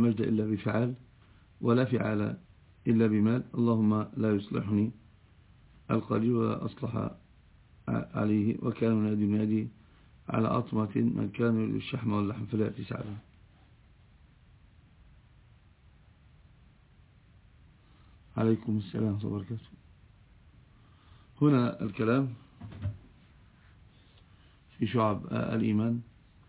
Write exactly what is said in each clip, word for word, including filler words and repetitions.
مجد إلا بفعال ولا فعال إلا بمال. اللهم لا يصلحني القليل ولا أصلح عليه، وكان منادي ينادي على أطمة من كان يريد الشحم واللحم فلا يأتي سعدا. عليكم السلام ورحمة الله وبركاته. هنا الكلام في شعب الإيمان.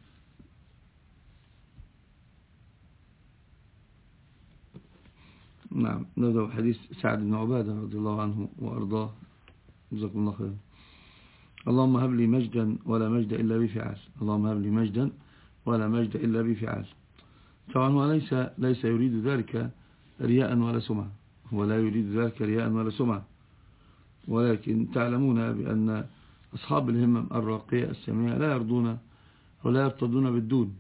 نعم، نبدأ حديث سعد بن عبادة رضي الله عنه وأرضاه، جزاكم الله خيرا. اللهم هب لي مجدا ولا مجد إلا بفعال. اللهم هب لي مجدا ولا مجد إلا بفعال. طبعا هو ليس ليس يريد ذلك رياء ولا سمعة، هو لا يريد ذلك رياء ولا سمعة، ولكن تعلمون بأن أصحاب الهمم الراقية السامية لا يرضون ولا يرتضون بالدون،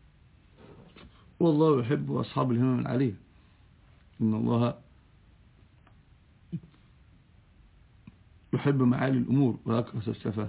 والله يحب أصحاب الهمم العالية. إن الله يحب معالي الأمور ويكره السفاهة.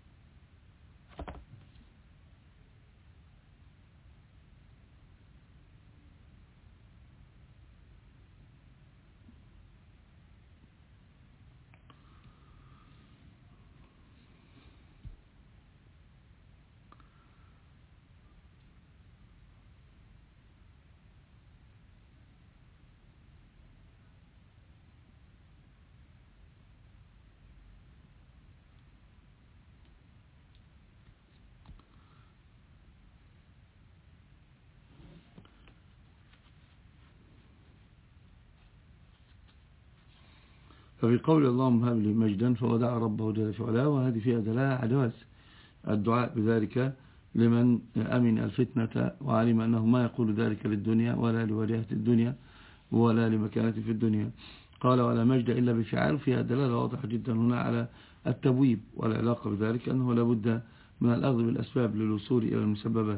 ففي قول اللهم هب لي مجدا فودع ربه جل في علاه، وهذه فيها دلالة على جواز الدعاء بذلك لمن أمن الفتنة وعلم أنه ما يقول ذلك للدنيا ولا لوجهة الدنيا ولا لمكانة في الدنيا. قال ولا مجد إلا بفعال، فيها دلالة واضحة جدا هنا على التبويب، والعلاقة بذلك أنه لابد من الأخذ بالأسباب للوصول إلى المسببات.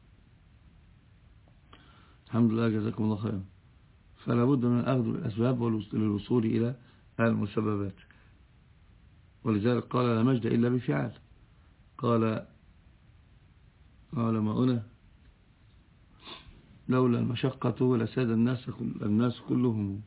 الحمد لله، جزاكم الله خيرا. فلا بد من الأخذ بالأسباب للوصول إلى المسببات، ولذلك قال لا مجد إلا بفعال. قال علماؤنا لولا المشقة لساد الناس الناس كلهم،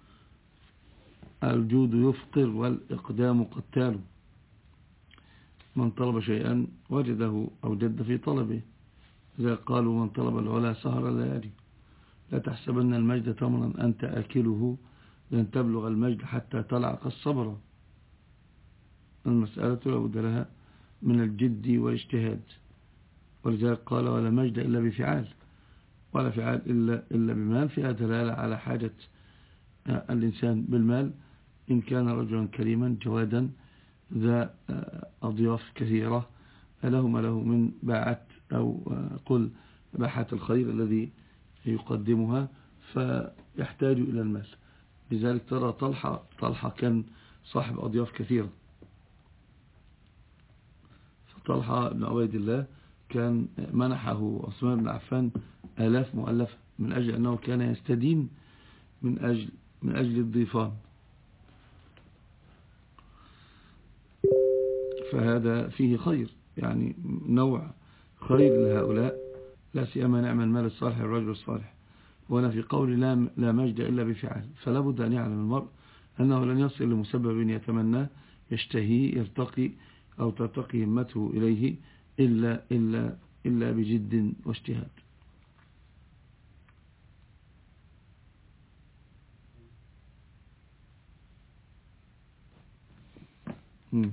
الجود يفقر والإقدام قتال، من طلب شيئا وجده أو جد في طلبه. إذا قالوا من طلب العلا سهر الليالي. لا تحسبن المجد تمرا أنت آكله، لن تبلغ المجد حتى تلعق الصبر. المسألة لابد لها من الجد والاجتهاد، ولذلك قال ولا مجد إلا بفعال، ولا فعال إلا, إلا بمال، فيها دلالة على حاجة الإنسان بالمال إن كان رجلا كريما جوادا ذا أضياف كثيرة لهم له من باعة أو قل باحة الخير الذي يقدمها، فيحتاج إلى المال. لذلك ترى طلحة طلحة كان صاحب أضياف كثيرة، فطلحة بن عبيد الله كان منحه عثمان بن عفان آلاف مؤلفة من أجل أنه كان يستدين من أجل من أجل الضيفان. فهذا فيه خير، يعني نوع خير لهؤلاء، لا سيما نعم المال الصالح الرجل الصالح. وأنا في قول لا, لا مجد إلا بفعل، فلا بد أن يعلم المرء أنه لن يصل لمسبب يتمنى يشتهي يرتقي أو ترتقي همته إليه إلا, إلا, إلا بجد واجتهاد. مم.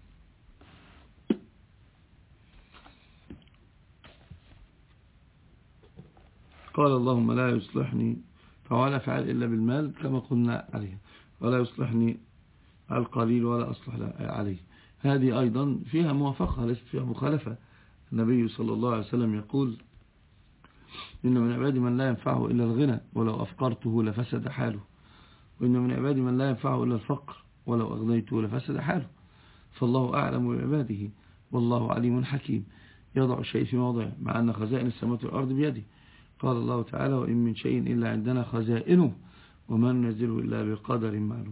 قال اللهم لا يصلحني فولا فعل إلا بالمال كما قلنا عليه، ولا يصلحني القليل ولا أصلح عليه. هذه أيضا فيها موافقة ليست فيها مخالفة. النبي صلى الله عليه وسلم يقول إن من عبادي من لا ينفعه إلا الغنى ولو أفقرته لفسد حاله، وإن من عبادي من لا ينفعه إلا الفقر ولو أغنيته لفسد حاله. فالله أعلم بعباده والله عليم حكيم، يضع الشيء في موضعه، مع أن خزائن السماوات والأرض بيده. قال الله تعالى وإن من شيء إلا عندنا خزائنه وما ننزله إلا بقدر معلوم.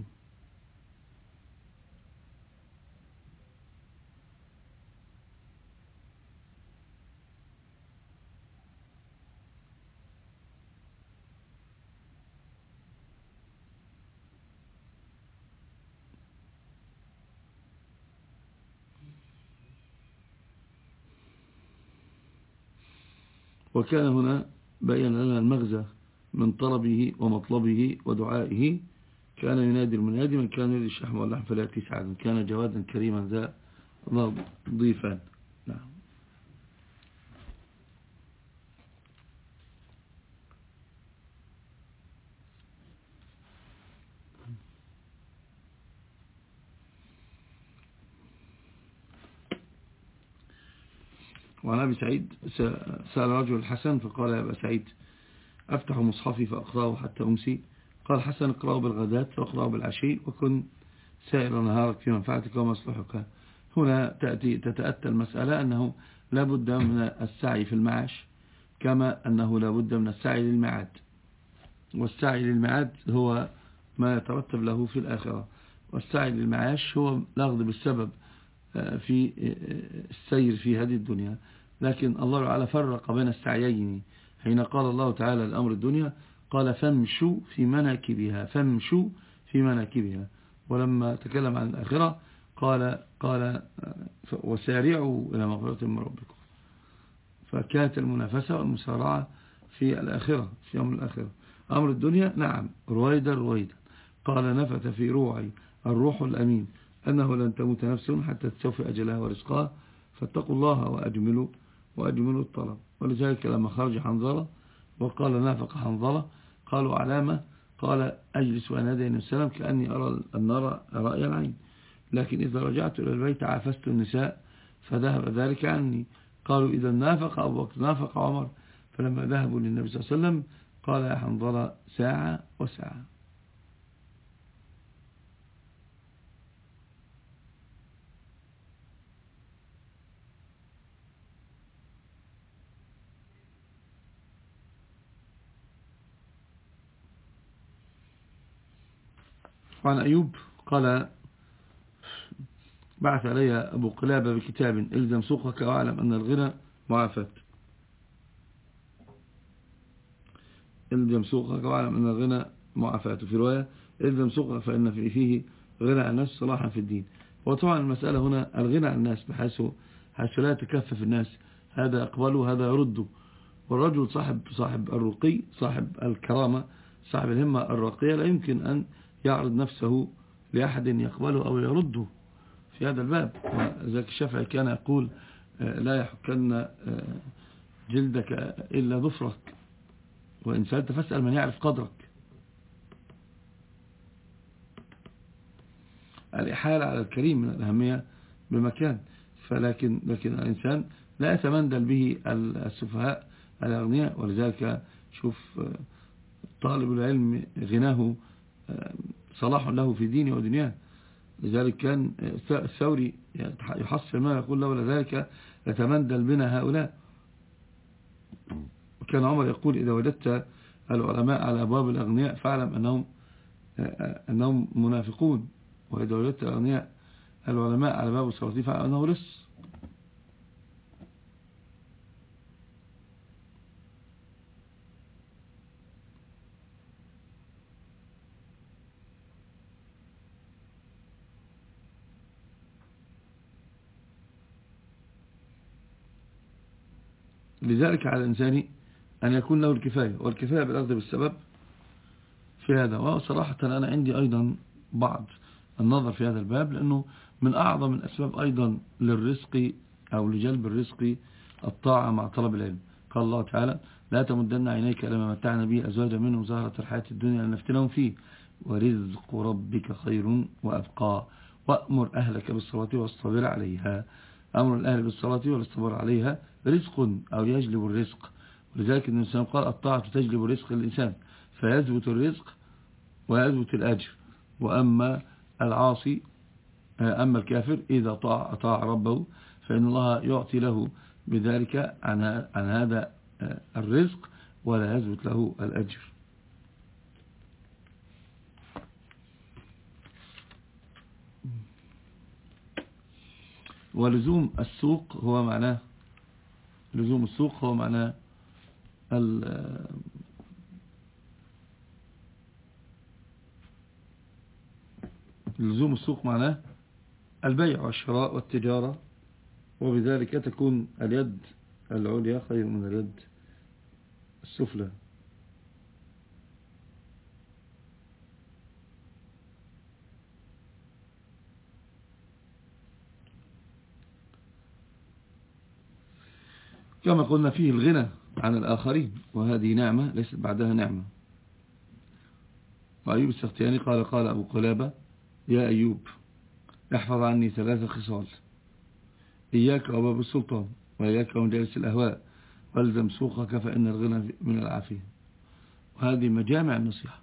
وكان هنا بين لنا المغزى من طلبه ومطلبه ودعائه. كان ينادي المنادي من كان يريد الشحم واللحم فليأتي سعدا، كان جوادا كريما ذا ضيفان. نعم. وعن أبي سعيد سأل رجل الحسن فقال يا أبا سعيد أفتح مصحفي فأقرأه حتى أمسي؟ قال حسن اقرأه بالغداة واقرأه بالعشي وكن سائر نهارك في منفعتك ومصلحك. هنا تأتي تتأتى المسألة أنه لا بد من السعي في المعاش كما أنه لا بد من السعي للمعاد، والسعي للمعاد هو ما يترتب له في الآخرة، والسعي للمعاش هو الأخذ بالسبب في السير في هذه الدنيا. لكن الله تعالى فرق بين السعيين حين قال الله تعالى الأمر الدنيا قال فامشوا في مناكبها، فامشوا في مناكبها. ولما تكلم عن الآخرة قال قال وسارعوا إلى مغفرة من ربكم. فكانت المنافسة والمسارعة في الآخرة في يوم الآخرة. أمر الدنيا نعم رويدا رويدا. قال نفث في روعي الروح الأمين أنه لن تموت نفس حتى تستوفي أجلها ورزقها فاتقوا الله وأجملوا وأجملوا الطلب. ولذلك لما خرج حنظلة وقال نافق حنظلة قالوا علامة؟ قال أجلس وأنادي السلام كأني أرى النار رأي العين، لكن إذا رجعت إلى البيت عافست النساء فذهب ذلك عني. قالوا إذا نافق أبو بكر نافق عمر. فلما ذهبوا للنبي صلى الله عليه وسلم قال يا حنظلة ساعة وساعة. وعن أيوب قال بعث علي أبو قلابة بكتاب إلزم سوقك واعلم أن الغنى معافاة. إلزم سوقك واعلم أن الغنى معافاة. في رواية إلزم سوقك فإن فيه غنى الناس صلاحا في الدين. وطبعا المسألة هنا الغنى عن الناس بحيث حيث لا يتكفف الناس، هذا يقبله هذا يرده. والرجل صاحب صاحب الرقي صاحب الكرامة صاحب الهمة الراقية لا يمكن أن يعرض نفسه لأحد يقبله أو يرده في هذا الباب. وذلك الشافعي كان يقول لا يحكن جلدك إلا ظفرك، وإن سألت فاسأل من يعرف قدرك. الإحالة على الكريم من الأهمية بمكان. فلكن لكن الإنسان لا يتمندل به السفهاء الأغنياء. ولذلك شوف طالب العلم غناه صلاح له في دينه ودنياه. لذلك كان الثوري يحصل ما يقول لولا ذلك يتمندل بنا هؤلاء. وكان عمر يقول إذا وجدت العلماء على أبواب الأغنياء فاعلم أنهم أنهم منافقون، وإذا وجدت الأغنياء العلماء على باب السلاطين فاعلم أنه لص. لذلك على الإنسان أن يكون له الكفاية، والكفاية بالأخذ بالسبب في هذا. وصراحة أنا عندي أيضا بعض النظر في هذا الباب، لأنه من أعظم الأسباب أيضا للرزق أو لجلب الرزق الطاعة مع طلب العلم. قال الله تعالى لا تمدن عينيك لما متعنا به أزواجا منهم زهرة الحياة الدنيا لنفتنهم فيه ورزق ربك خير وأبقى وأمر أهلك بالصلاة والصبر عليها. أمر الأهل بالصلاة والصبر عليها رزق أو يجلب الرزق. ولذلك الإنسان قال الطاعة تجلب رزق الإنسان فيثبت الرزق ويثبت الأجر. وأما العاصي أما الكافر إذا طاع أطاع ربه فإن الله يعطي له بذلك عن عن هذا الرزق ولا يثبت له الأجر. ولزوم السوق هو معناه لزوم السوق هو معناه لزوم السوق معناه البيع والشراء والتجارة، وبذلك تكون اليد العليا خير من اليد السفلى. كما قلنا فيه الغنى عن الآخرين، وهذه نعمة ليست بعدها نعمة. وأيوب السختياني قال قال أبو قلابة: يا أيوب احفظ عني ثلاث خصال: إياك وباب السلطان، وإياك ومجالس الأهواء، والزم سوقك فإن الغنى من العافية. وهذه مجامع النصيحة،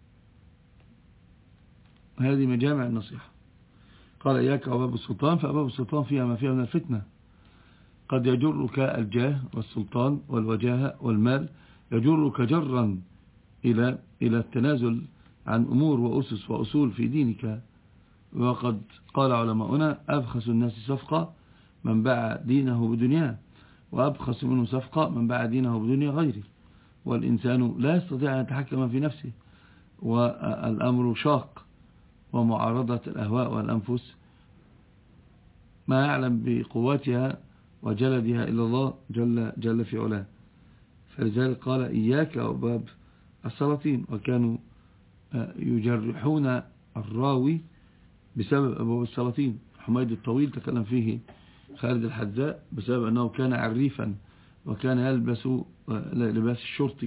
وهذه مجامع النصيحة. قال إياك وباب السلطان، فأباب السلطان فيها ما فيها من الفتنة. قد يجرك الجاه والسلطان والوجاهة والمال، يجرك جرا إلى إلى التنازل عن أمور وأسس وأصول في دينك. وقد قال علماؤنا: أبخس الناس صفقة من باع دينه بدنياه، وأبخس منه صفقة من باع دينه بدنيا غيره. والإنسان لا يستطيع أن يتحكم في نفسه، والأمر شاق، ومعارضة الأهواء والأنفس ما يعلم بقواتها وجلدها إلا الله جل, جل في علاه. فلذلك قال: إياك وباب السلاطين. وكانوا يجرحون الراوي بسبب أبواب السلاطين. حميد الطويل تكلم فيه خالد الحذاء بسبب أنه كان عريفا، وكان يلبس لباس الشرطي.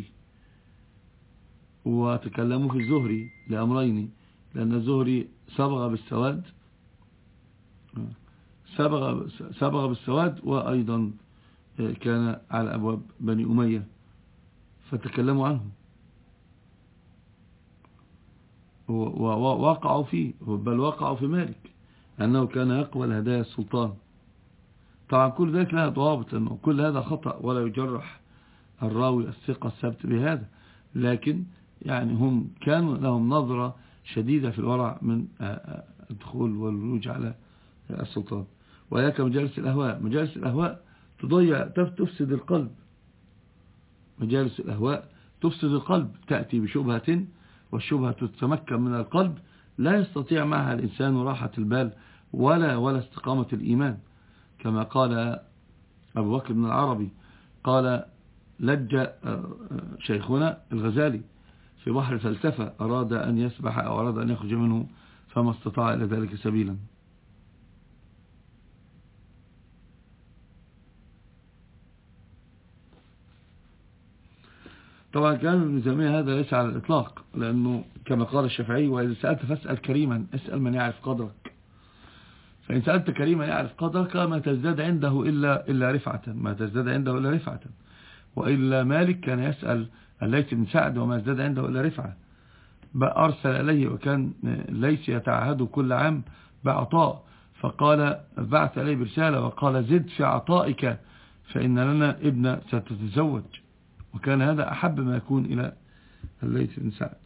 وتكلموا في الزهري لأمرين: لأن الزهري صبغ بالسواد صبغ, صبغ بالسواد وأيضا كان على أبواب بني أمية، فتكلموا عنه ووقعوا فيه، بل وقعوا في مالك أنه كان يقبل هدايا السلطان. طبعا كل ذلك لها ضوابط، أنه كل هذا خطأ، ولا يجرح الراوي الثقة الثبت بهذا، لكن يعني هم كانوا لهم نظرة شديدة في الورع من الدخول والولوج على السلطان. وياك مجالس الأهواء. مجالس الأهواء تضيع تفسد القلب. مجالس الأهواء تفسد القلب، تأتي بشبهة، والشبهة تتمكن من القلب، لا يستطيع معها الإنسان راحة البال ولا ولا استقامة الإيمان. كما قال أبو بكر بن العربي، قال: لج شيخنا الغزالي في بحر الفلسفة، أراد أن يسبح أو أراد أن يخرج منه فما استطاع إلى ذلك سبيلا. طبعا كان ابن تيمية هذا ليس على الإطلاق، لأنه كما قال الشافعي: وإذا سألت فاسأل كريما، اسأل من يعرف قدرك. فإن سألت كريما يعرف قدرك ما تزداد عنده إلا, إلا رفعة ما تزداد عنده إلا رفعة. وإلا مالك كان يسأل الليث بن سعد وما ازداد عنده إلا رفعة. أرسل إليه، وكان ليس يتعهد كل عام بعطاء، فقال بعث إليه برسالة وقال: زد في عطائك فإن لنا ابن ستتزوج. وكان هذا أحب ما يكون إلى الليث بن سعد.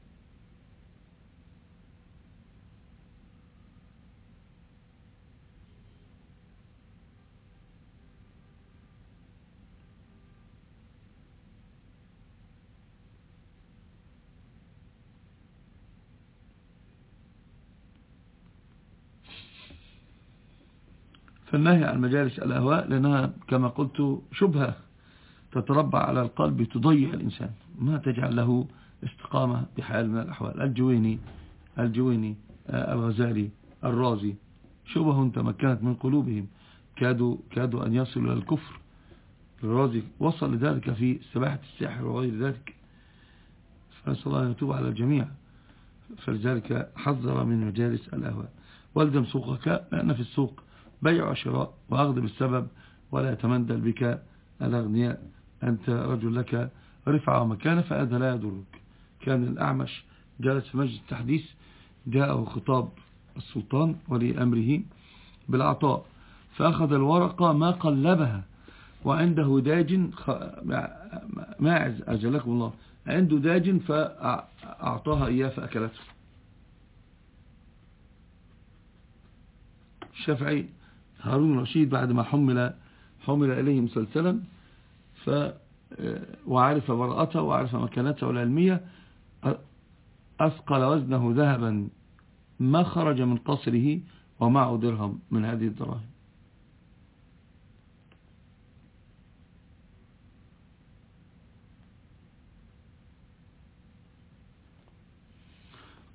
فالنهي عن مجالس الأهواء لأنها كما قلت شبهة تتربع على القلب، تضيع الإنسان، ما تجعل له استقامة بحال من الأحوال. الجويني الجويني الغزالي الرازي شبه تمكنت من قلوبهم، كادوا, كادوا أن يصلوا إلى الكفر. الرازي وصل لذلك في سباحة السحر وغير ذلك، فنسأل الله أن يتوب على الجميع. فلذلك حذر من مجالس الأهواء. والزم سوقك، لأن في السوق بيع وشراء وأخذ بالسبب، ولا يتمندل بك الأغنياء. أنت رجل لك رفعة ومكانة، فهذا لا يضرك. كان الأعمش جالس في مجلس التحديث، جاءه خطاب السلطان ولي أمره بالعطاء، فأخذ الورقة ما قلبها، وعنده داج ماعز أجلكم الله، عنده داج فأعطاها إياه فأكلته. الشافعي هارون الرشيد بعد ما حمل حمل إليه مسلسلا ف وعرف براءته وعرف مكانته العلمية، أثقل وزنه ذهبا ما خرج من قصره ومعه درهم من هذه الدراهم.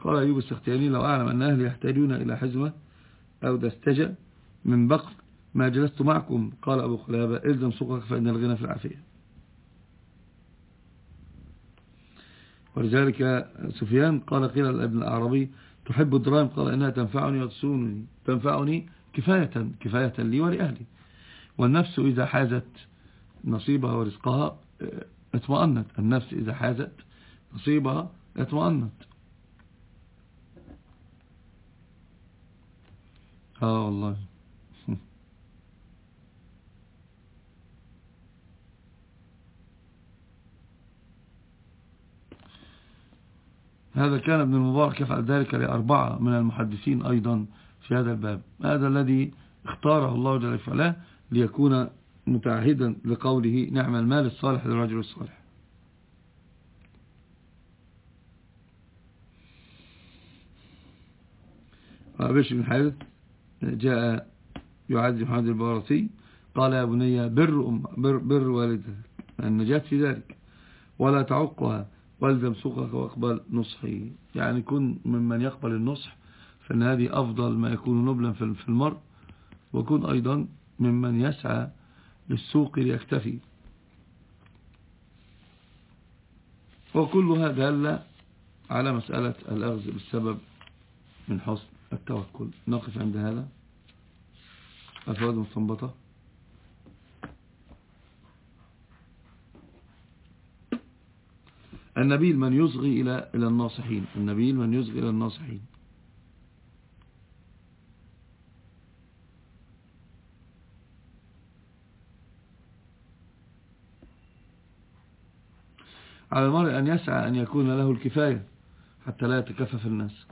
قال أيوب السختياني لو أعلم أن أهلي يحتاجون إلى حزمة أو دستجة من بقر ما جلست معكم. قال أبو قلابة إلزم سوقك فإن الغنى في العافية. ولذلك سفيان قال قيل لابن الأعرابي تحب الدراهم؟ قال إنها تنفعني وتسونني، تنفعني كفاية كفاية لي ولأهلي. والنفس إذا حازت نصيبها ورزقها اطمأنت، النفس إذا حازت نصيبها اطمأنت. اه والله. هذا كان ابن المبارك يفعل ذلك لأربعة من المحدثين أيضا في هذا الباب. هذا الذي اختاره الله جل وعلا ليكون متعهدا لقوله نعم المال الصالح للرجل الصالح. بشر بن حارث جاء يعزي محمد البارسي قال يا بني بر, أم بر, بر والدتك النجاة في ذلك ولا تعقها والزم سوقك واقبل نصحي. يعني كن ممن يقبل النصح، فإن هذه أفضل ما يكون نبلا في المرء، وكن أيضا ممن يسعى للسوق ليكتفي. وكل هذا دل على مسألة الأخذ بالسبب من حسن التوكل. نقف عند هذا. أفواد مستنبطة. النبيل من يصغي إلى إلى الناصحين، النبيل من يصغي إلى الناصحين. على المرء أن يسعى أن يكون له الكفاية حتى لا يتكفف الناس.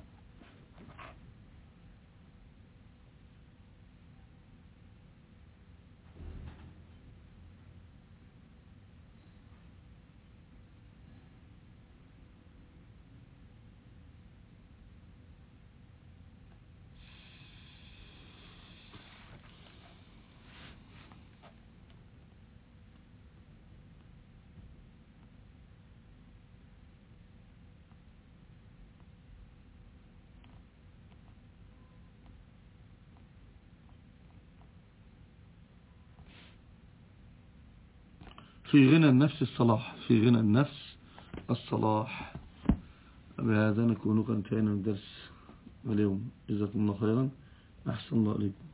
في غنى النفس الصلاح، في غنى النفس الصلاح. بهذا نكون قد انتهينا من الدرس اليوم. جزاكم الله خيرا. أحسن الله عليكم.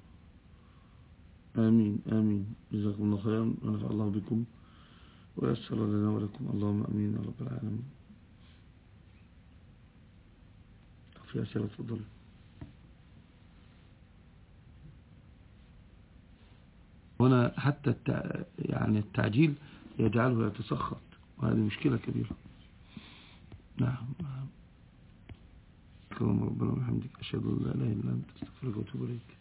آمين آمين. جزاكم الله خيرا ونفع الله بكم ويسر لنا ولكم. اللهم آمين يا رب العالمين. في أسئلة تفضل. هنا حتى التع... يعني التعجيل يجعله يتسخط، وهذه مشكلة كبيرة. نعم. كرم ربنا وبحمدك أشهد أن لا إله إلا أنت أستغفرك وأتوب إليك.